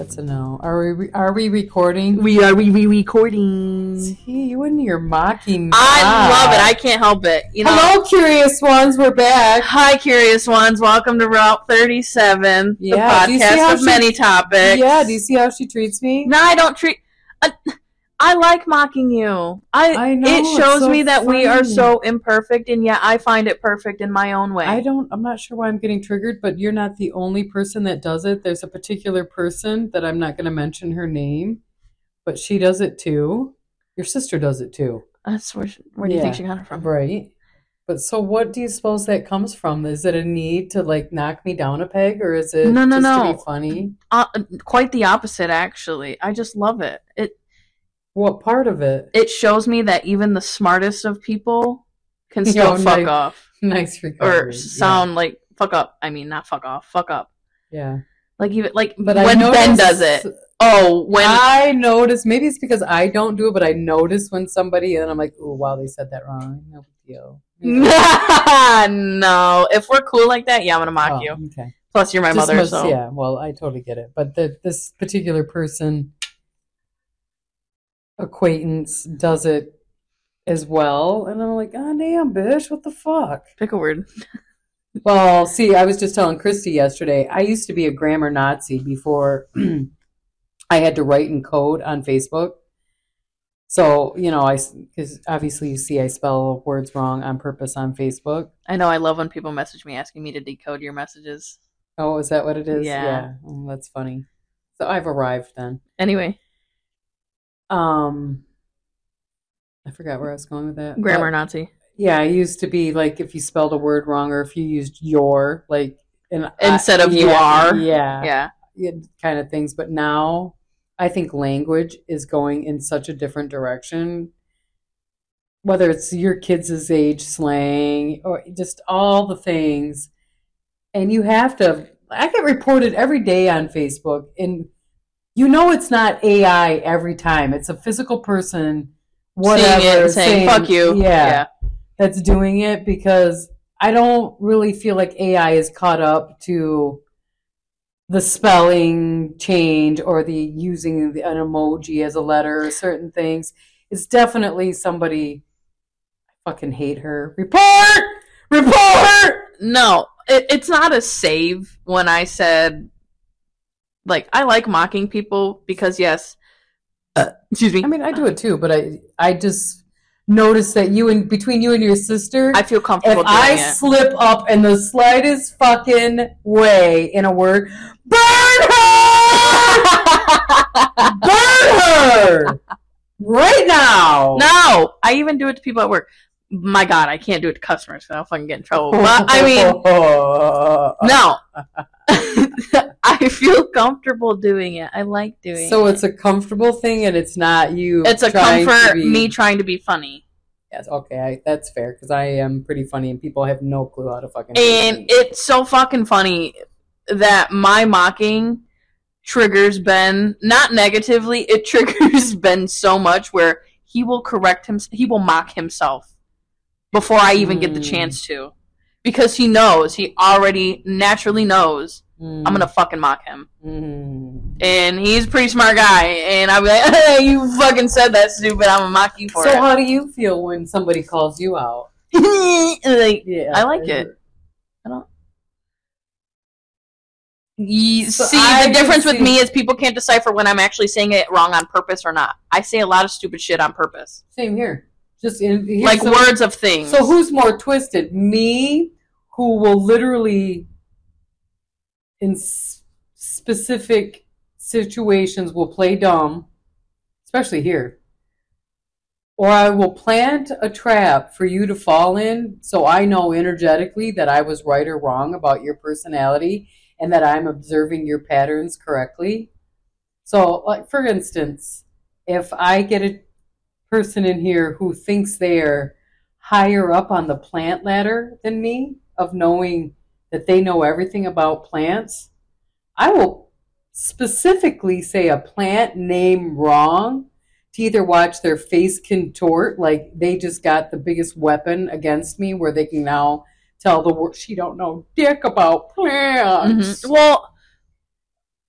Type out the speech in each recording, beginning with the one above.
That's a no. Are we recording? We are recording. See, you and your mocking me. I love it. I can't help it. You know. Hello, curious ones. We're back. Hi, curious ones. Welcome to Route 37, Yeah, the podcast of many topics. Yeah, do you see how she treats me? No, I don't treat. I like mocking you. I know, It shows so me that we are funny. so imperfect, and yet I find it perfect in my own way. I'm not sure why I'm getting triggered, but you're not the only person that does it. There's a particular person that I'm not going to mention her name, but she does it too. Your sister does it too. That's where do you think she got it from? Right. But so what do you suppose that comes from? Is it a need to like knock me down a peg, or is it No. to be funny? Quite the opposite, actually. I just love it. What part of it? It shows me that even the smartest of people can still fuck off. Nice recovery. Or sound like fuck up. I mean, not fuck off. Fuck up. Yeah. Like even but when Ben does it. Oh, when I notice, maybe it's because I don't do it, but I notice when somebody, and I'm like, oh wow, they said that wrong. No big deal. No, if we're cool like that, yeah, I'm gonna mock you. Okay. Plus, you're my mother, so yeah. Well, I totally get it, but this particular person. Acquaintance does it as well, and I'm like, oh damn, bitch, what the fuck? Pick a word. Well, see, I was just telling Christy yesterday, I used to be a grammar Nazi before I had to write in code on Facebook. So, you know, because obviously you see I spell words wrong on purpose on Facebook. I know, I love when people message me asking me to decode your messages. Oh, is that what it is? Yeah. Oh, that's funny. So I've arrived then. Anyway. I forgot where I was going with that. Grammar Nazi. Yeah, I used to be like if you spelled a word wrong or if you used your, like instead of you are. Yeah. Kind of things. But now I think language is going in such a different direction. Whether it's your kids' age slang or just all the things. And you have to, I get reported every day on Facebook, and you know it's not AI every time. It's a physical person, whatever, saying fuck you. Yeah, that's doing it, because I don't really feel like AI is caught up to the spelling change or the using an emoji as a letter or certain things. It's definitely somebody, I fucking hate her. Report! No, it's not a save when I said, like, I like mocking people because, yes, excuse me. I mean, I do it too, but I just noticed that between you and your sister, I feel comfortable doing it. If I slip up in the slightest fucking way in a word, burn her! Burn her! Right now! No! I even do it to people at work. My God, I can't do it to customers because I'll fucking get in trouble. But, I mean, no. I feel comfortable doing it. I like doing it. So it's a comfortable thing, and it's not you. It's a comfort, me trying to be funny. Yes, okay, that's fair, because I am pretty funny, and people have no clue how to fucking. And it's so fucking funny that my mocking triggers Ben, not negatively, it triggers Ben so much where he will he will mock himself before I even get the chance to. Because he already naturally knows I'm going to fucking mock him. And he's a pretty smart guy. And I'll be like, hey, you fucking said that, stupid. I'm going to mock you for it. So how do you feel when somebody calls you out? Like, yeah, I like it. I don't. So the difference with me is people can't decipher when I'm actually saying it wrong on purpose or not. I say a lot of stupid shit on purpose. Same here. Just like words of things. So who's more twisted? Me, who will literally, in specific situations, will play dumb, especially here. Or I will plant a trap for you to fall in, so I know energetically that I was right or wrong about your personality and that I'm observing your patterns correctly. So, like, for instance, if I get a person in here who thinks they're higher up on the plant ladder than me, of knowing that they know everything about plants, I will specifically say a plant name wrong to either watch their face contort, like they just got the biggest weapon against me where they can now tell the world she don't know dick about plants. Mm-hmm. Well,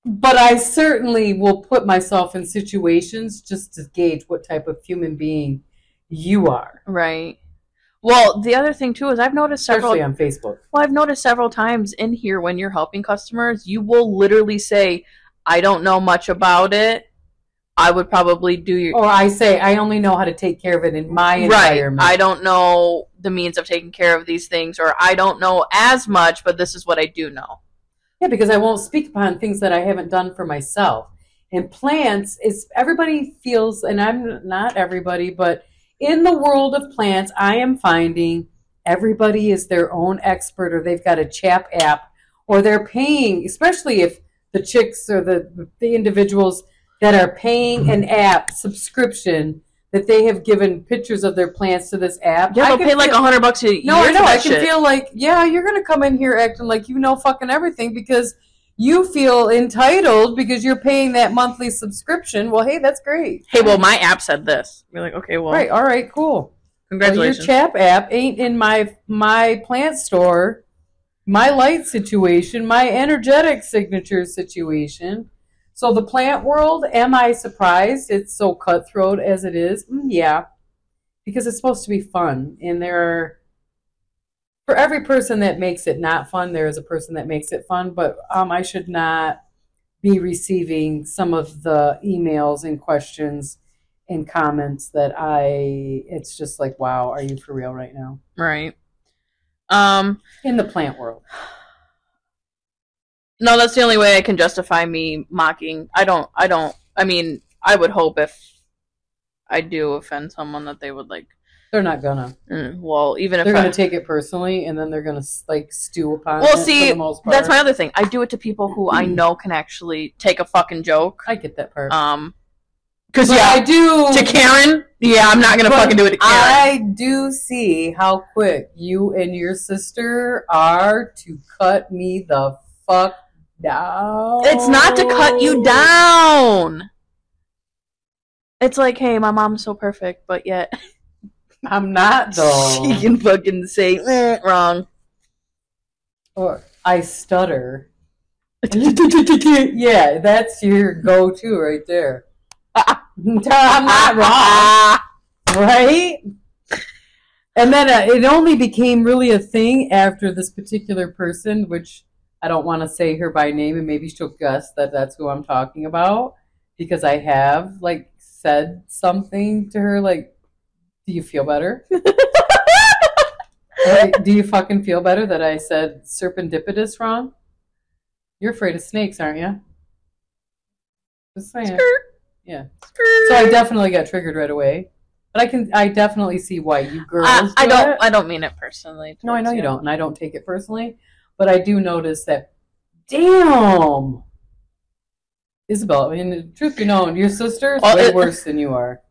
But I certainly will put myself in situations just to gauge what type of human being you are, Right. Well, the other thing too is I've noticed several. especially on Facebook. Well, I've noticed several times in here when you're helping customers, you will literally say, "I don't know much about it. I would probably do your Or I say, I only know how to take care of it in my right. environment. I don't know the means of taking care of these things, or I don't know as much, but this is what I do know." Yeah, because I won't speak upon things that I haven't done for myself. And plants is everybody feels, and I'm not everybody, but in the world of plants, I am finding everybody is their own expert, or they've got a chat app, or they're paying, especially if the chicks or the individuals that are paying an app subscription that they have given pictures of their plants to this app. Yeah, I they'll can pay like feel- $100 a year. No, I for know. that I can shit. feel like, yeah, you're going to come in here acting like you know fucking everything because you feel entitled because you're paying that monthly subscription. Well, hey, that's great. Hey, well, my app said this. You're like, okay, well, Right. All right. Cool. Well, congratulations. your Chap app ain't in my plant store, my light situation, my energetic signature situation. So the plant world, am I surprised it's so cutthroat as it is? Yeah, because it's supposed to be fun, and for every person that makes it not fun, there is a person that makes it fun. But I should not be receiving some of the emails and questions and comments that it's just like, wow, are you for real right now? Right. In the plant world. No, that's the only way I can justify me mocking. I mean, I would hope if I do offend someone that they would like, They're not gonna. well, even if They're I, gonna take it personally, and then they're gonna like stew upon well, it see, for the most part. that's my other thing. I do it to people who I know can actually take a fucking joke. I get that part. Because But yeah, I do. to Karen, yeah, I'm not gonna But fucking do it to Karen. I do see how quick you and your sister are to cut me the fuck down. It's not to cut you down. It's like, hey, my mom's so perfect, but yet I'm not though. she can fucking say wrong. Or I stutter. Yeah, that's your go-to right there. I'm not wrong, right? And then it only became really a thing after this particular person, which I don't want to say her by name, and maybe she'll guess that that's who I'm talking about, because I have like said something to her like, do you feel better? Like, do you fucking feel better that I said serendipitous wrong? You're afraid of snakes, aren't you? Just saying. Yeah. So I definitely got triggered right away. But I definitely see why you girls I don't mean it personally. No, I know towards you don't, and I don't take it personally. But I do notice that, damn, Isabel, I mean, truth be known, your sister is way worse than you are.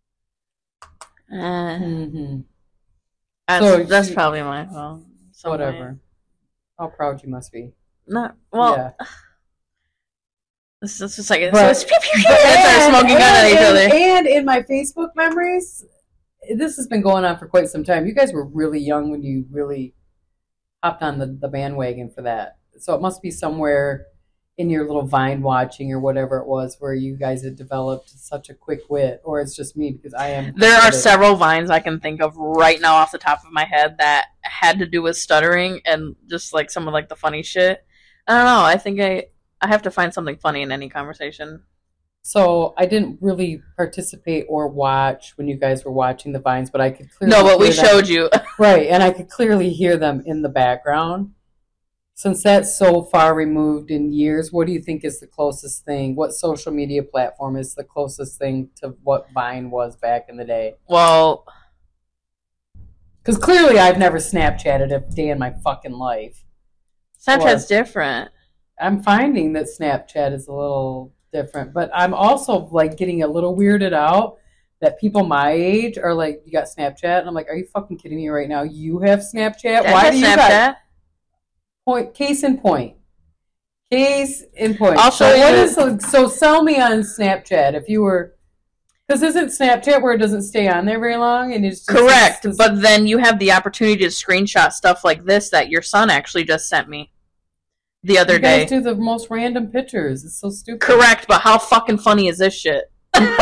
Mm-hmm. That's probably my fault. Whatever. How proud you must be. Not well. Yeah. It's just like it's But- start smoking gun at each other. And in my Facebook memories, this has been going on for quite some time. You guys were really young when you really hopped on the bandwagon for that. So it must be somewhere in your little Vine watching or whatever it was where you guys had developed such a quick wit, or it's just me because I am. There are several vines I can think of right now off the top of my head that had to do with stuttering and just like some of like the funny shit. I don't know. I think I have to find something funny in any conversation. So I didn't really participate or watch when you guys were watching the Vines, but I could clearly No, but we hear them. showed you. Right, and I could clearly hear them in the background. Since that's so far removed in years, what do you think is the closest thing? What social media platform is the closest thing to what Vine was back in the day? Well, Because clearly I've never Snapchatted a day in my fucking life. Snapchat's different. I'm finding that Snapchat is a little different, but I'm also like getting a little weirded out that people my age are like, you got Snapchat? And I'm like, are you fucking kidding me right now? You have Snapchat? Dad Why has do you Snapchat? got case in point? Case in point. I'll show you. So sell me on Snapchat if you were, because isn't Snapchat where it doesn't stay on there very long and it's just, Correct, but then you have the opportunity to screenshot stuff like this that your son actually just sent me. the other You day. guys do the most random pictures. It's so stupid. Correct, but how fucking funny is this shit?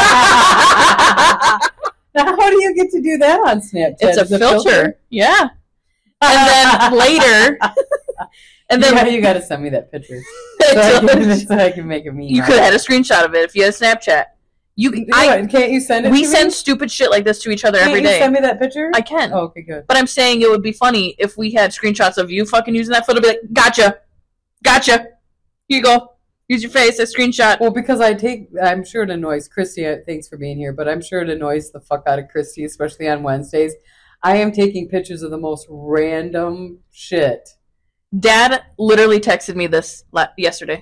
Now, how do you get to do that on Snapchat? It's a Is it filter. Yeah. And then later, and then yeah, you got to send me that picture so I can make a meme. you could have had a screenshot of it if you had Snapchat. Can't you send it? We to send me? stupid shit like this to each other Can't every you day. send me that picture? I can. Oh, okay, good. But I'm saying it would be funny if we had screenshots of you fucking using that photo. Be like, gotcha. Here you go. Use your face. A screenshot. Well, because I'm sure it annoys Christy. Thanks for being here, but I'm sure it annoys the fuck out of Christy, especially on Wednesdays. I am taking pictures of the most random shit. Dad literally texted me this yesterday.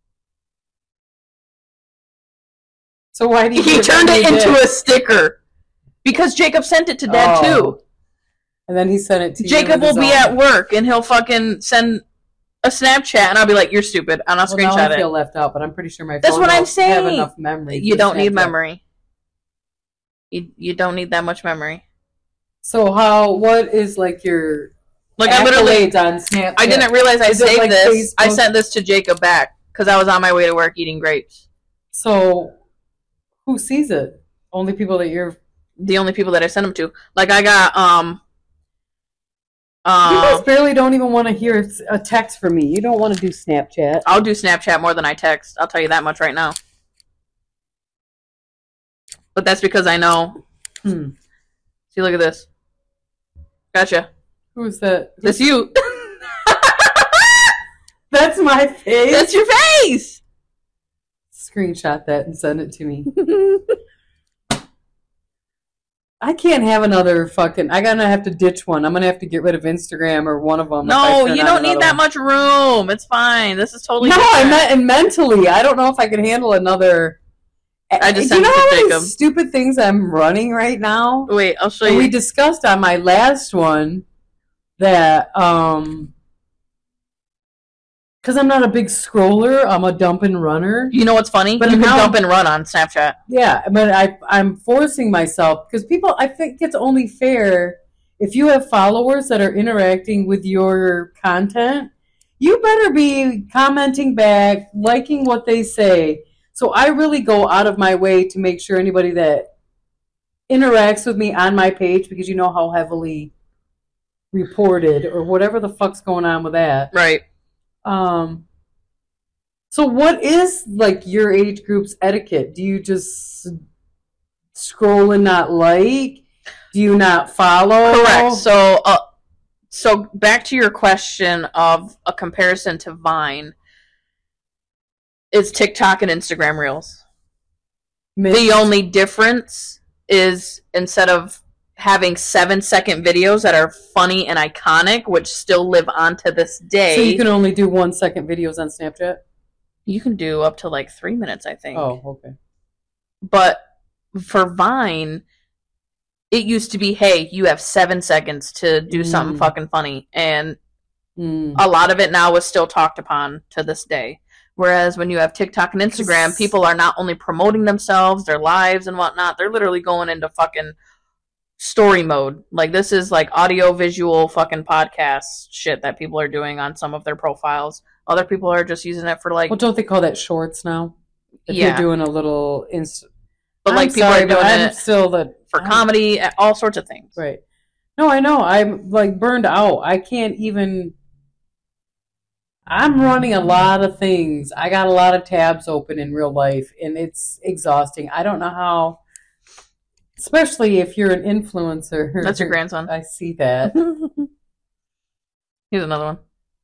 So why do you? He turned it into a sticker because Jacob sent it to Dad too. And then he sent it to Jacob will be at work and he'll fucking send a Snapchat, and I'll be like, "You're stupid," and I'll screenshot now I it. feel left out, but I'm pretty sure my phone That's what I'm don't saying. have enough memory. You don't need Snapchat. memory. You don't need that much memory. So what is like your I literally on Snapchat? I didn't realize I saved like this. Facebook? I sent this to Jacob back because I was on my way to work eating grapes. So who sees it? Only people that you're. The only people that I sent them to. Like I got You guys barely don't even want to hear a text from me. You don't want to do Snapchat. I'll do Snapchat more than I text. I'll tell you that much right now. But that's because I know. See, look at this. Gotcha. Who's that? That's you. That's my face. That's your face. Screenshot that and send it to me. I can't have another fucking. I'm gonna have to ditch one. I'm gonna have to get rid of Instagram or one of them. No, you don't need that much room. It's fine. This is totally. No, different. I meant and mentally. I don't know if I can handle another. I just Do sent you know it how to many Jacob. stupid things I'm running right now? Wait, I'll show And you. we discussed on my last one that because I'm not a big scroller, I'm a dump and runner. You know what's funny? But You can now- dump and run on Snapchat. Yeah, but I'm forcing myself because people. I think it's only fair if you have followers that are interacting with your content. You better be commenting back, liking what they say. So I really go out of my way to make sure anybody that interacts with me on my page, because you know how heavily reported or whatever the fuck's going on with that. Right. So what is like your age group's etiquette? Do you just scroll and not like? Do you not follow? Correct. So back to your question of a comparison to Vine. It's TikTok and Instagram Reels. The only difference is instead of having 7-second videos that are funny and iconic, which still live on to this day. So you can only do 1-second videos on Snapchat? You can do up to like 3 minutes, I think. Oh, okay. But for Vine, it used to be, hey, you have 7 seconds to do something fucking funny. And a lot of it now is still talked upon to this day. Whereas when you have TikTok and Instagram, people are not only promoting themselves, their lives and whatnot, they're literally going into fucking story mode. Like, this is like audio visual fucking podcast shit that people are doing on some of their profiles. Other people are just using it for like... Well, don't they call that shorts now? If you're doing a little... But like people are doing it still for comedy, all sorts of things. Right. No, I know. I'm like burned out. I can't even... I'm running a lot of things. I got a lot of tabs open in real life, and it's exhausting. I don't know how, especially if you're an influencer. That's your grandson. I see that. Here's another one.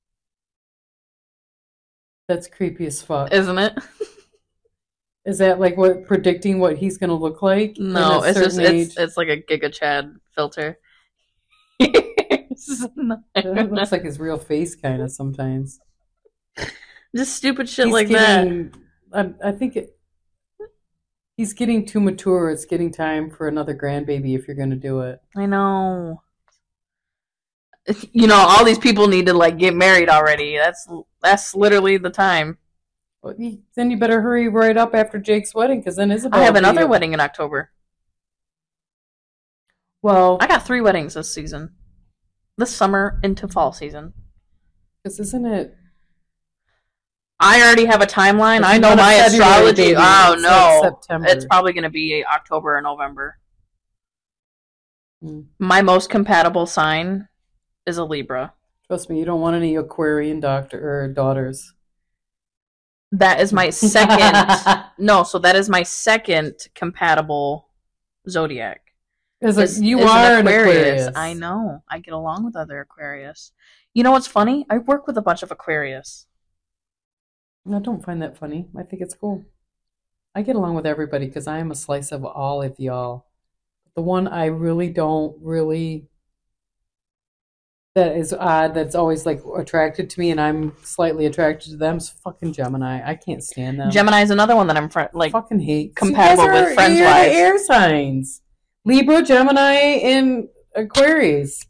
That's creepy as fuck. Isn't it? Is that like predicting what he's going to look like? No, it's just it's like a Giga Chad filter. It looks like his real face kind of sometimes. Just stupid shit like that. I think he's getting too mature. It's getting time for another grandbaby if you're going to do it. I know. You know, all these people need to like get married already. That's literally the time. Well, then you better hurry right up after Jake's wedding, because then Isabel. I have another wedding in October. Well, I got 3 weddings this season. This summer into fall season. Because isn't it I already have a timeline. It's I know not a my February, astrology. baby. Oh It's no, like September. it's probably going to be October or November. Mm. My most compatible sign is a Libra. Trust me, you don't want any Aquarian daughters. That is my second. No, so that is my second compatible zodiac. You are an Aquarius. I know. I get along with other Aquarius. You know what's funny? I work with a bunch of Aquarius. I don't find that funny. I think it's cool. I get along with everybody because I am a slice of all of y'all. The one I really don't that is odd, that's always like attracted to me, and I'm slightly attracted to them, is fucking Gemini. I can't stand them. Gemini is another one that I'm fucking hate. compatible with friends wise. Air signs: Libra, Gemini, and Aquarius.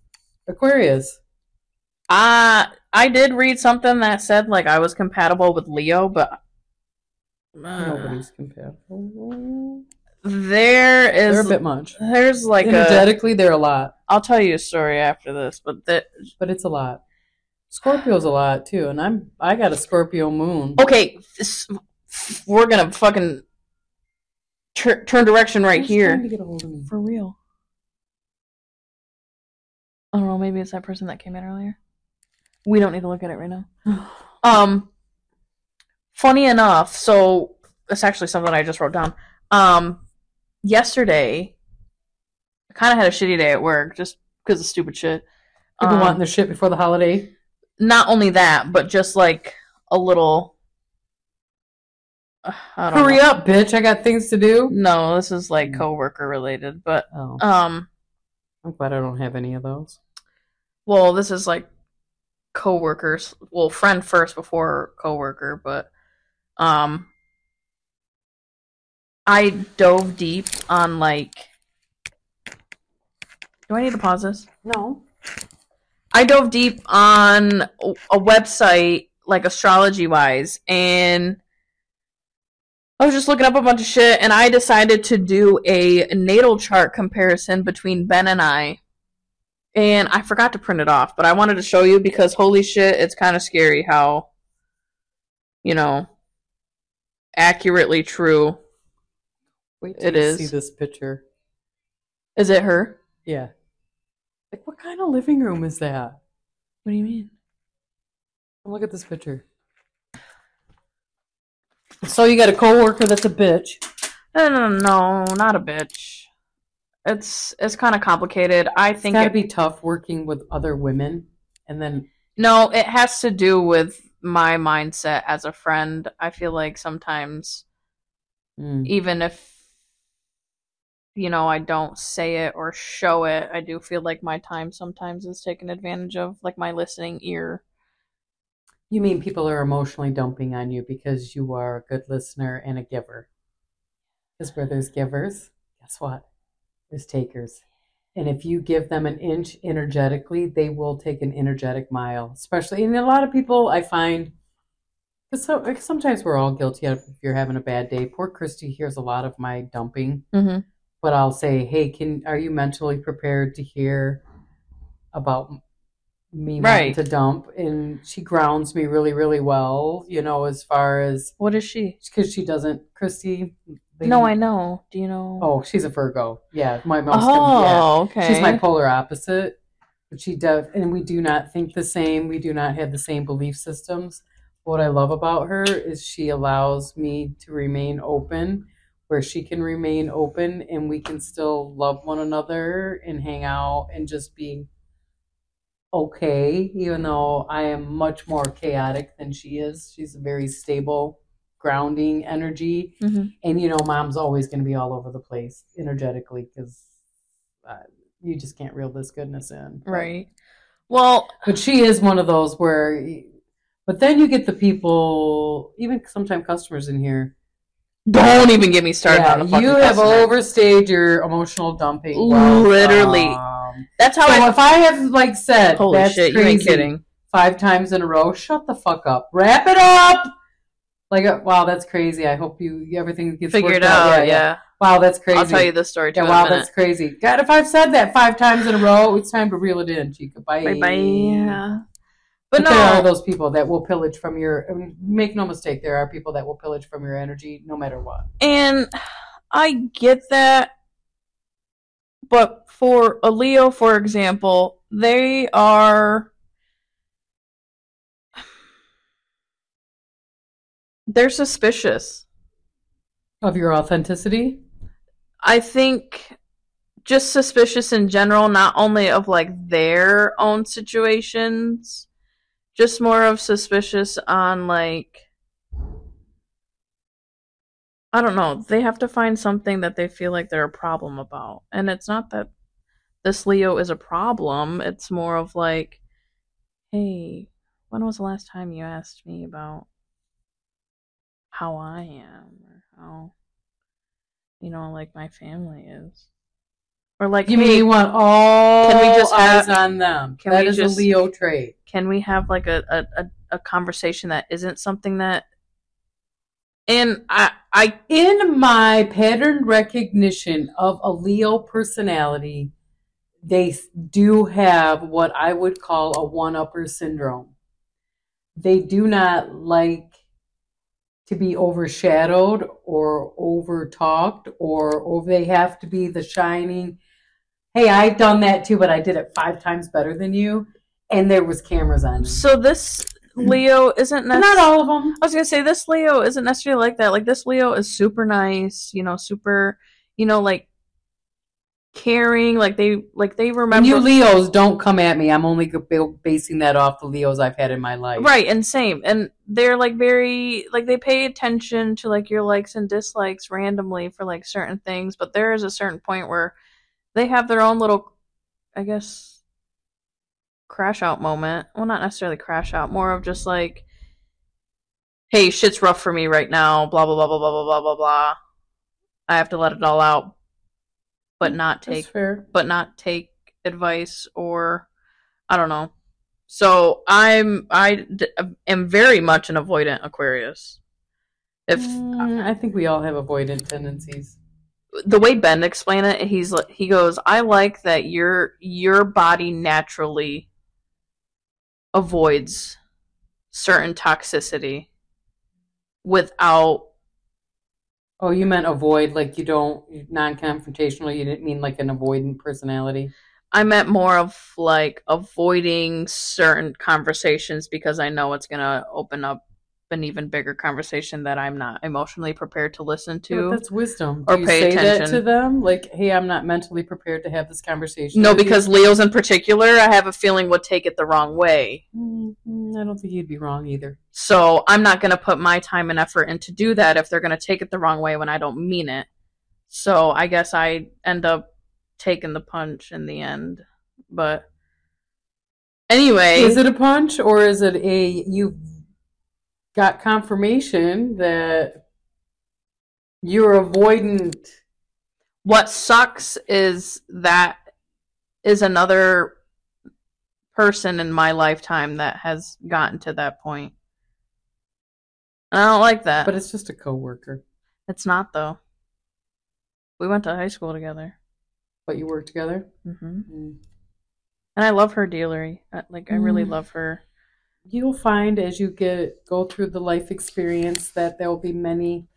I did read something that said like I was compatible with Leo, but nobody's compatible. They're a bit much. There's like energetically, they're a lot. I'll tell you a story after this, but it's a lot. Scorpio's a lot too, and I got a Scorpio moon. Okay, we're gonna fucking turn direction right here. Trying to get a hold of me. For real. I don't know. Maybe it's that person that came in earlier. We don't need to look at it right now. Funny enough, so it's actually something I just wrote down. Yesterday, I kind of had a shitty day at work just because of stupid shit. People wanting their shit before the holiday. Not only that, but just like a little. Hurry up, bitch! I got things to do. No, this is like coworker related, but I'm glad I don't have any of those. Well, this is like coworkers. Well, friend first before coworker, but I dove deep on like. Do I need to pause this? No. I dove deep on a website, like astrology-wise, and I was just looking up a bunch of shit, and I decided to do a natal chart comparison between Ben and I. And I forgot to print it off, but I wanted to show you because holy shit, it's kind of scary how, accurately true Wait till you see this picture. Is it her? Yeah. Like, what kind of living room is that? What do you mean? Look at this picture. So you got a coworker that's a bitch. No, not a bitch. It's kind of complicated. I think it's gotta be tough working with other women, and then. No, it has to do with my mindset as a friend. I feel like sometimes, even if I don't say it or show it, I do feel like my time sometimes is taken advantage of, like my listening ear. You mean people are emotionally dumping on you because you are a good listener and a giver? Because where there's givers, guess what? There's takers. And if you give them an inch energetically, they will take an energetic mile. Especially, and a lot of people I find, because sometimes we're all guilty of if you're having a bad day. Poor Christy hears a lot of my dumping. Mm-hmm. But I'll say, hey, are you mentally prepared to hear about me wanting to dump? And she grounds me really, really well, as far as... What is she? Because she doesn't... Christy... No, I know. Do you know? Oh, she's a Virgo. Yeah. Okay. She's my polar opposite. But she does... And we do not think the same. We do not have the same belief systems. What I love about her is she allows me to remain open, where she can remain open and we can still love one another and hang out and just be okay, even though I am much more chaotic than she is. She's a very stable, grounding energy. Mm-hmm. And, mom's always going to be all over the place energetically because you just can't reel this goodness in. Right. Well, but she is one of those where, but then you get the people, even sometimes customers in here, don't even get me started on the fucking you have customer. Overstayed your emotional dumping. Literally. That's how if I have said, holy that's shit, crazy, you ain't kidding. 5 times in a row, shut the fuck up. Wrap it up. Wow, that's crazy. I hope everything gets figured out. Yeah. Wow, that's crazy. I'll tell you this story too. Yeah, wow, that's crazy. God, if I've said that 5 times in a row, it's time to reel it in, Chica. Bye. Bye. But there are no, those people that will pillage from your. I mean, make no mistake, there are people that will pillage from your energy, no matter what. and I get that, but for a Leo, for example, they're suspicious. Of your authenticity. I think just suspicious in general, not only of like their own situations, just more of suspicious on like I don't know, they have to find something that they feel like they're a problem about. And it's not that this Leo is a problem, it's more of like, hey, when was the last time you asked me about how I am or how, like my family is? Or like, You hey, mean you want all can we just eyes on them? can That we is just- a Leo trait. can we have like a conversation that isn't something that and I In my pattern recognition of a Leo personality, they do have what I would call a one-upper syndrome. They do not like to be overshadowed or over-talked, or they have to be the shining, hey, I've done that too, but I did it 5 times better than you, and there was cameras on me. so this Leo isn't Not necessarily. all of them. I was gonna say this Leo isn't necessarily like that. Like this Leo is super nice, super, like caring. Like they And remember. you Leos, don't come at me. I'm only basing that off the Leos I've had in my life. Right, and same. And they're like very like they pay attention to like your likes and dislikes randomly for like certain things, but there is a certain point where they have their own little, I guess, crash out moment. Well, not necessarily crash out, more of just like, hey, shit's rough for me right now, blah blah blah blah blah blah blah blah blah. I have to let it all out, but not That's take fair. advice or I don't know. So I am very much an avoidant Aquarius. If I think we all have avoidant tendencies. the way Ben explained it, he goes, I like that your body naturally avoids certain toxicity without. Oh, you meant avoid, like you don't, non-confrontational. You didn't mean like an avoidant personality. I meant more of like avoiding certain conversations because I know it's gonna open up an even bigger conversation that I'm not emotionally prepared to listen Yeah, but to. that's wisdom. Or Do you pay say that attention. to them? Like, hey, I'm not mentally prepared to have this conversation. No, with you? because Leos in particular, I have a feeling would take it the wrong way. I don't think you'd be wrong either. So I'm not going to put my time and effort in to do that if they're going to take it the wrong way when I don't mean it. So I guess I end up taking the punch in the end. But anyway, Is it a punch, or is it you've got confirmation that you're avoidant? what sucks is that is another person in my lifetime that has gotten to that point. And I don't like that. But it's just a coworker. It's not though. We went to high school together. But you work together? Mm-hmm. Mm. And I love her dealery. I really love her. You'll find as you go through the life experience that there will be many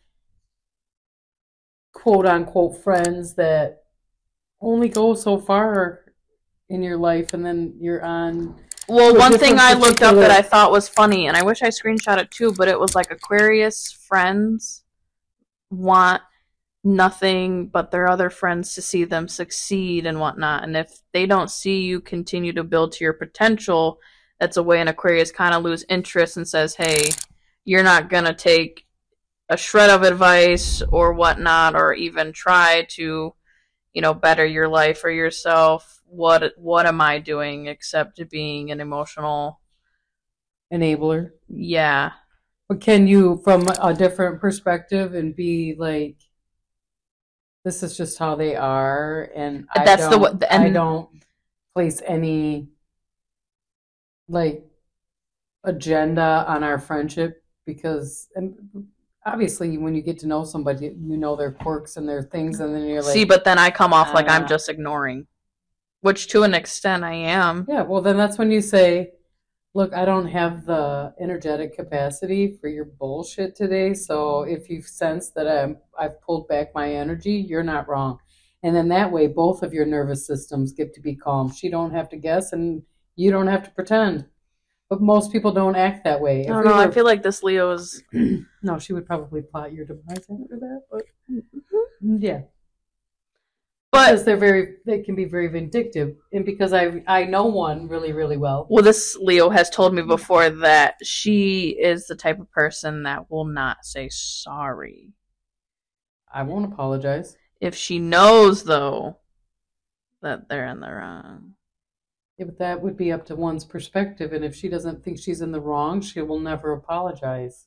quote unquote friends that only go so far in your life, and then you're on. Well, to a one thing different I looked up particular- that I thought was funny, and I wish I screenshot it too, but it was like Aquarius friends want nothing but their other friends to see them succeed and whatnot. And if they don't see you continue to build to your potential, that's a way an Aquarius kind of lose interest and says, hey, you're not going to take a shred of advice or whatnot, or even try to, better your life or yourself. What am I doing except being an emotional enabler. Yeah. But can you, from a different perspective, and be like, this is just how they are, and I don't place any like agenda on our friendship, because obviously when you get to know somebody, you know their quirks and their things, and then you're like, See, but then I come off like I'm just ignoring, which to an extent I am. Yeah, well then that's when you say, Look, I don't have the energetic capacity for your bullshit today, so if you sense that I've pulled back my energy, you're not wrong. And then that way both of your nervous systems get to be calm. She don't have to guess and you don't have to pretend. But most people don't act that way. I If don't we know. I were feel like this Leo is. no, she would probably plot your demise after that, but Mm-hmm. yeah. Because But they can be very vindictive. And because I know one really, really well. well, this Leo has told me before that she is the type of person that will not say sorry. I won't apologize. If she knows, though, that they're in the wrong. Yeah, but that would be up to one's perspective, and if she doesn't think she's in the wrong, she will never apologize.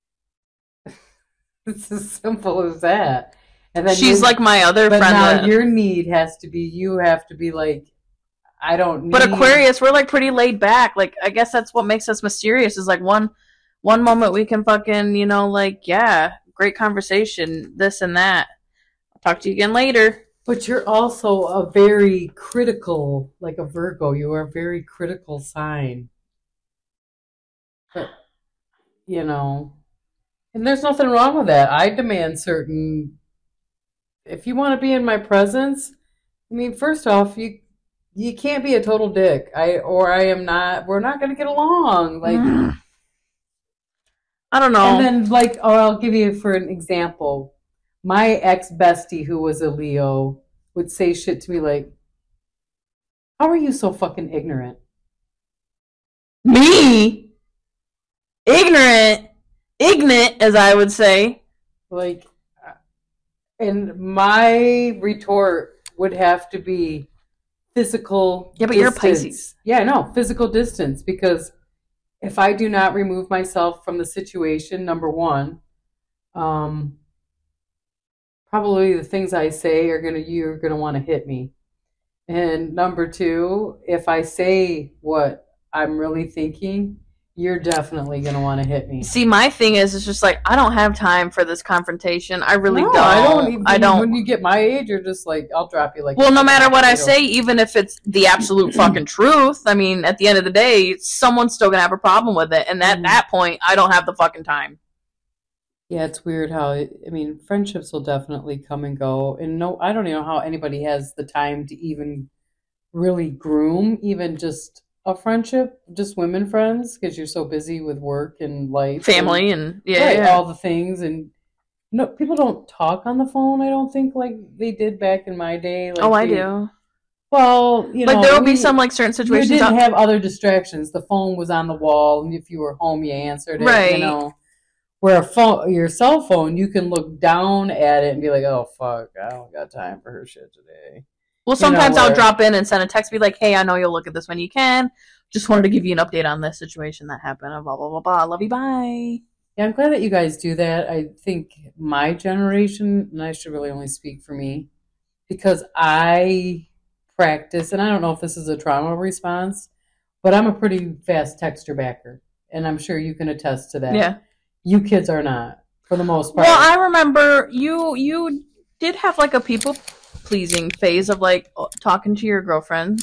It's as simple as that. And then She's like my other but friend. now That, your need has to be, you have to be like, I don't need. but Aquarius, we're like pretty laid back. Like I guess that's what makes us mysterious. Is like one moment we can fucking like yeah, great conversation, this and that. I'll talk to you again later. But you're also a very critical, like a Virgo. You are a very critical sign. But, and there's nothing wrong with that. I demand certain. If you want to be in my presence, I mean, first off, you can't be a total dick. I am not. We're not going to get along. Like, I don't know. and then like, oh, I'll give you for an example. My ex bestie, who was a Leo, would say shit to me like, "How are you so fucking ignorant?" Me, ignorant, as I would say. Like, and my retort would have to be physical. Yeah, but you're a distance. Pisces. Yeah, no, physical distance, because if I do not remove myself from the situation, number one, probably the things I say you're gonna want to hit me. And number two, if I say what I'm really thinking, you're definitely gonna want to hit me. See, my thing is, it's just like I don't have time for this confrontation. I really No, don't. I don't. When you get my age, you're just like, I'll drop you like. Well, no matter what I say, even if it's the absolute fucking truth, I mean, at the end of the day, someone's still gonna have a problem with it, and at that point, I don't have the fucking time. Yeah, it's weird how I mean, friendships will definitely come and go, and no, I don't even know how anybody has the time to even really groom even just a friendship, just women friends, because you're so busy with work and life, Family, and yeah, right, yeah. all the things, and no, people don't talk on the phone. I don't think like they did back in my day. Like I do. Well, like there will be some like certain situations. You didn't have other distractions. The phone was on the wall, and if you were home, you answered it. Right. Where your cell phone, you can look down at it and be like, "Oh fuck, I don't got time for her shit today." Well, sometimes I'll drop in and send a text, be like, "Hey, I know you'll look at this when you can. Just wanted to give you an update on this situation that happened. And blah blah blah blah. Love you, bye." Yeah, I'm glad that you guys do that. I think my generation, and I should really only speak for me, because I practice, and I don't know if this is a trauma response, but I'm a pretty fast texter backer, and I'm sure you can attest to that. Yeah. You kids are not, for the most part. Well, I remember you did have like a people pleasing phase of like talking to your girlfriend.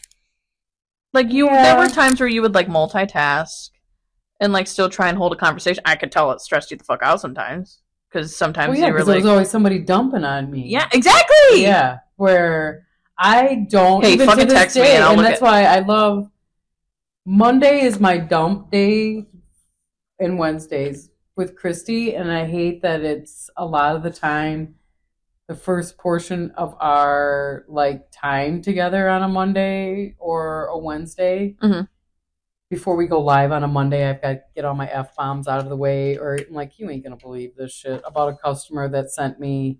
Like there were times where you would like multitask and like still try and hold a conversation. I could tell it stressed you the fuck out sometimes, because sometimes you were like, there was always somebody dumping on me. Yeah, exactly. Yeah, where I don't. Hey, even fucking to this text day, me, and I'll look that's why I love Monday is my dump day, and Wednesdays with Christy, and I hate that it's a lot of the time the first portion of our like time together on a Monday or a Wednesday. Mm-hmm. Before we go live on a Monday, I've got to get all my F-bombs out of the way, or I'm like, you ain't gonna believe this shit about a customer that sent me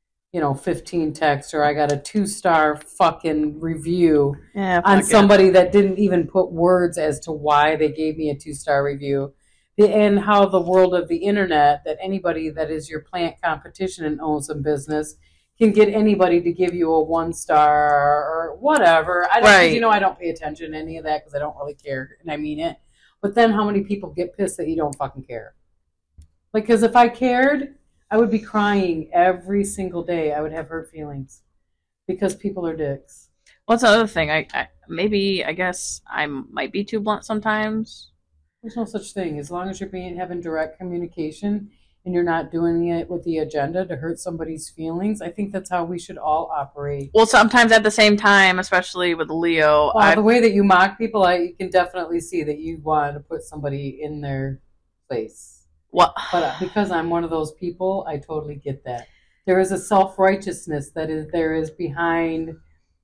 15 texts, or I got a 2-star fucking review on somebody that didn't even put words as to why they gave me a 2-star review. And how the world of the internet, that anybody that is your plant competition and owns some business can get anybody to give you a 1-star or whatever. I don't pay attention to any of that because I don't really care, and I mean it. But then how many people get pissed that you don't fucking care? Like, because if I cared, I would be crying every single day. I would have hurt feelings because people are dicks. What's the other thing? I guess I might be too blunt sometimes. There's no such thing. As long as you're having direct communication and you're not doing it with the agenda to hurt somebody's feelings, I think that's how we should all operate. Well, sometimes at the same time, especially with Leo, the way that you mock people, you can definitely see that you want to put somebody in their place. What? But because I'm one of those people, I totally get that. There is a self-righteousness that is behind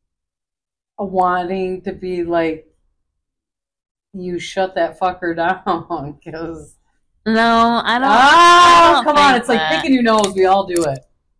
a wanting to be like, you shut that fucker down, because no, I don't. I don't come on, it's like picking your nose. We all do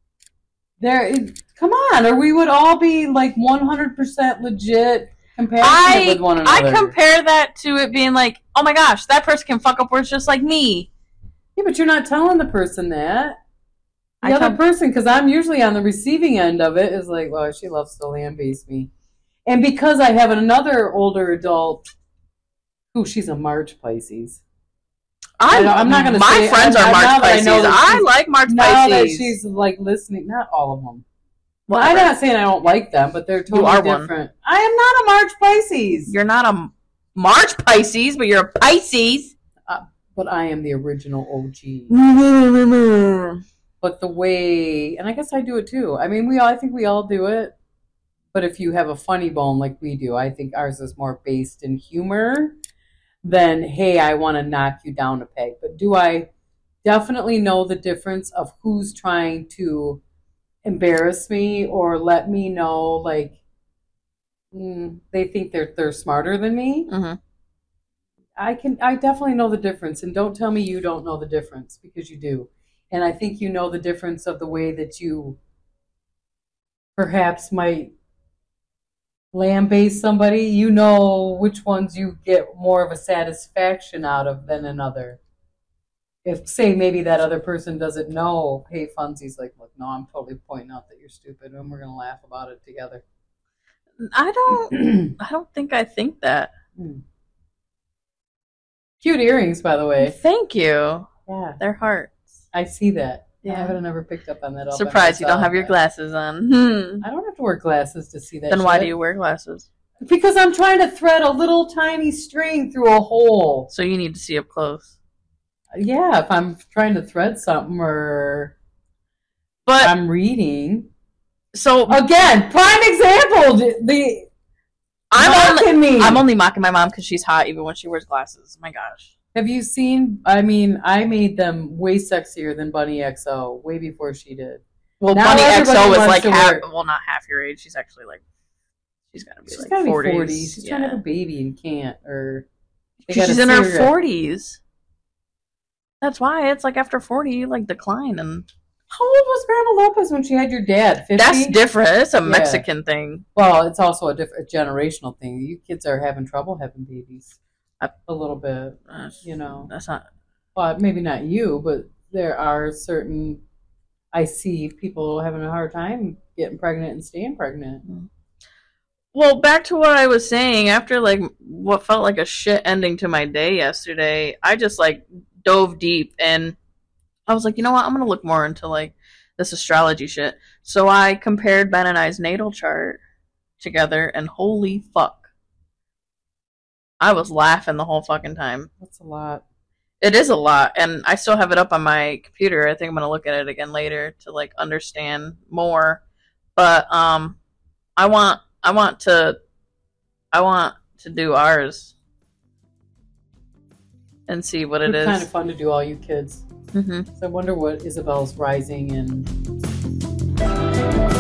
it. Come on, or we would all be like 100% legit compassionate with one another. I compare that to it being like, oh my gosh, that person can fuck up words just like me. Yeah, but you're not telling the person that. The other person, because I'm usually on the receiving end of it, is like, well, she loves to land-base me. And because I have another older adult who she's a March Pisces. I'm not going to say... My friends are March Pisces. I like March Pisces. Now that she's like listening, not all of them. Well, I'm not saying I don't like them, but they're totally different. One. I am not a March Pisces. You're not a March Pisces, but you're a Pisces. But I am the original OG. But the way... And I guess I do it too. I mean, I think we all do it. But if you have a funny bone like we do, I think ours is more based in humor than, hey, I want to knock you down a peg. But do I definitely know the difference of who's trying to embarrass me or let me know, like, they think they're smarter than me? Mm-hmm. I definitely know the difference. And don't tell me you don't know the difference, because you do. And I think you know the difference of the way that you perhaps might lambaste somebody. You know which ones you get more of a satisfaction out of than another. If, say, maybe that other person doesn't know, hey, Funzy's like, look, no, I'm totally pointing out that you're stupid, and we're going to laugh about it together. I don't think I think that. Cute earrings, by the way. Thank you. Yeah. They're hearts. I see that. Yeah. I haven't never picked up on that. Surprised you don't have your glasses on. I don't have to wear glasses to see that. Then why do you wear glasses? Because I'm trying to thread a little tiny string through a hole. So you need to see up close. Yeah, if I'm trying to thread something but I'm reading. So again, prime example. I'm only mocking my mom because she's hot even when she wears glasses. My gosh. Have you seen? I mean, I made them way sexier than Bunny XO way before she did. Well, now Bunny XO was like not half your age. She's actually like, she's gotta be 40s. She's trying to have a baby and can't, or she's in her 40s. That's why it's like after 40, you like decline. And how old was Grandma Lopez when she had your dad? 50? That's different. It's a Mexican thing. Well, it's also a generational thing. You kids are having trouble having babies. A little bit, That's not... Well, maybe not you, but there are certain... I see people having a hard time getting pregnant and staying pregnant. Well, back to what I was saying, after, like, what felt like a shit ending to my day yesterday, I just, like, dove deep, and I was like, you know what, I'm going to look more into, like, this astrology shit. So I compared Ben and I's natal chart together, and holy fuck. I was laughing the whole fucking time. That's a lot. It is a lot, and I still have it up on my computer. I think I'm gonna look at it again later to like understand more. But I want to do ours and see what it is. It's kind of fun to do all you kids. Mm-hmm. So I wonder what Isabel's rising and